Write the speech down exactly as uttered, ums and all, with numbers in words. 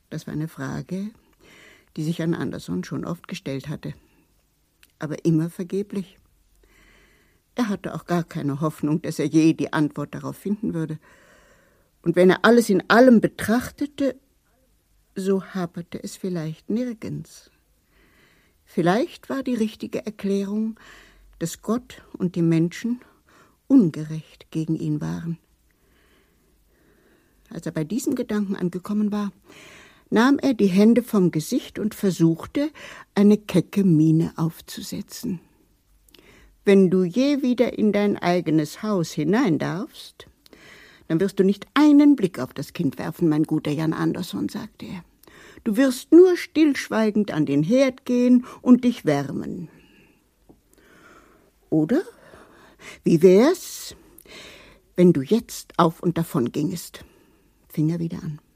Das war eine Frage, die sich Jan Andersson schon oft gestellt hatte. Aber immer vergeblich. Er hatte auch gar keine Hoffnung, dass er je die Antwort darauf finden würde. Und wenn er alles in allem betrachtete, so haperte es vielleicht nirgends. Vielleicht war die richtige Erklärung, dass Gott und die Menschen ungerecht gegen ihn waren. Als er bei diesem Gedanken angekommen war, nahm er die Hände vom Gesicht und versuchte, eine kecke Miene aufzusetzen. Wenn du je wieder in dein eigenes Haus hinein darfst, dann wirst du nicht einen Blick auf das Kind werfen, mein guter Jan Andersson, sagte er. Du wirst nur stillschweigend an den Herd gehen und dich wärmen. Oder wie wär's, wenn du jetzt auf und davon gingest? Fing er wieder an.